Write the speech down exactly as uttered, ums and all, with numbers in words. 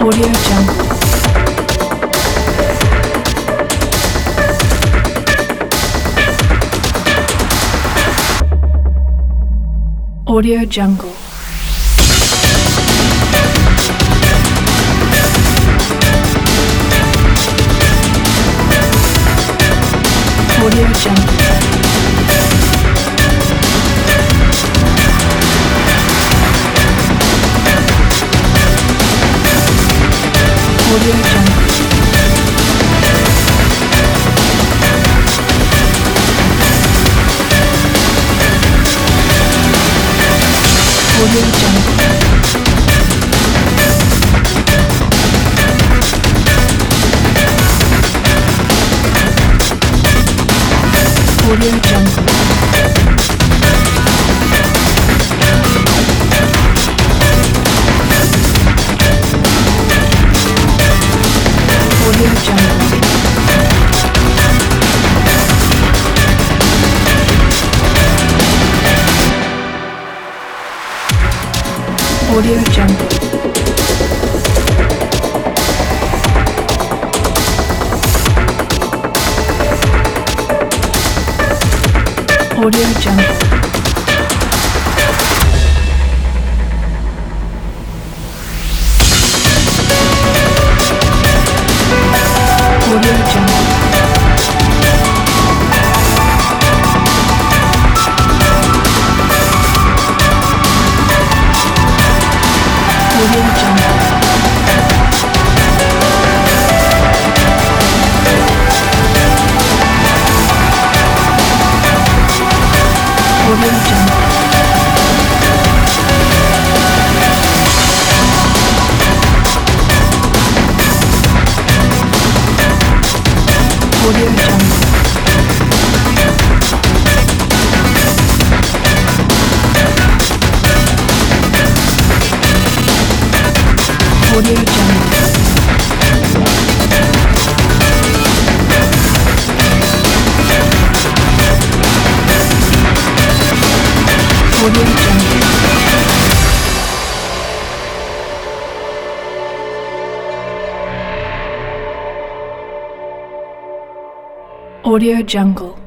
Audio Jungle. Audio Jungle. Audio Jungle. Audio Jungle. Audio Jungle. Audio Jungle. Audio Jungle. Audio Jungle. Audio Jungle. Audio Jungle. Audio Jungle. Audio Jungle. Audio Jungle. Audio Jungle. Audio Jungle. Audio Jungle.